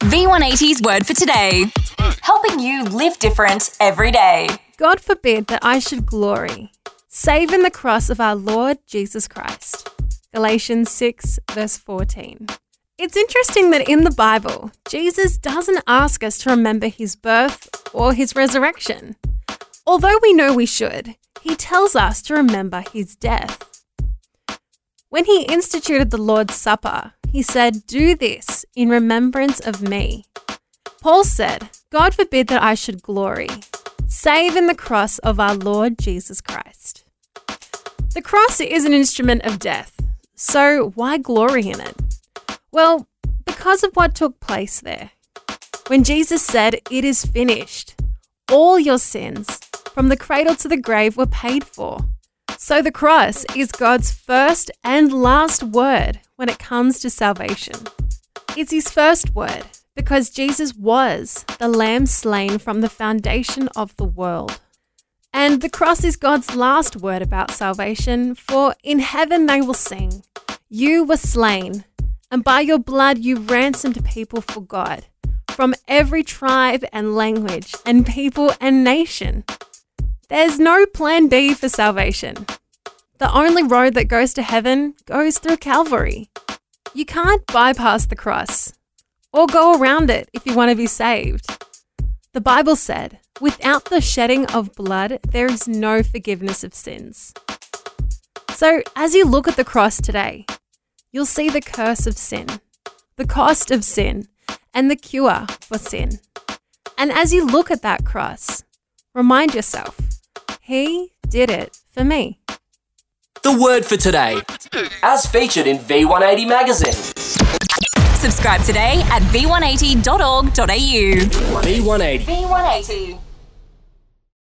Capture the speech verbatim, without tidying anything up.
V one eighty's word for today. Helping you live different every day. God forbid that I should glory, save in the cross of our Lord Jesus Christ. Galatians six, verse fourteen. It's interesting that in the Bible, Jesus doesn't ask us to remember his birth or his resurrection. Although we know we should, he tells us to remember his death. When he instituted the Lord's Supper, he said, "Do this in remembrance of me." Paul said, "God forbid that I should glory, save in the cross of our Lord Jesus Christ." The cross is an instrument of death, so why glory in it? Well, because of what took place there. When Jesus said, "It is finished," all your sins, from the cradle to the grave, were paid for. So the cross is God's first and last word when it comes to salvation. It's his first word because Jesus was the lamb slain from the foundation of the world. And the cross is God's last word about salvation, for in heaven they will sing, "You were slain, and by your blood you ransomed people for God, from every tribe and language and people and nation." There's no plan B for salvation. The only road that goes to heaven goes through Calvary. You can't bypass the cross or go around it if you want to be saved. The Bible said, "Without the shedding of blood, there is no forgiveness of sins." So as you look at the cross today, you'll see the curse of sin, the cost of sin, and the cure for sin. And as you look at that cross, remind yourself, he did it for me. The word for today, as featured in V one eighty magazine. Subscribe today at v one eighty dot org dot a u. V one eighty. V one eighty.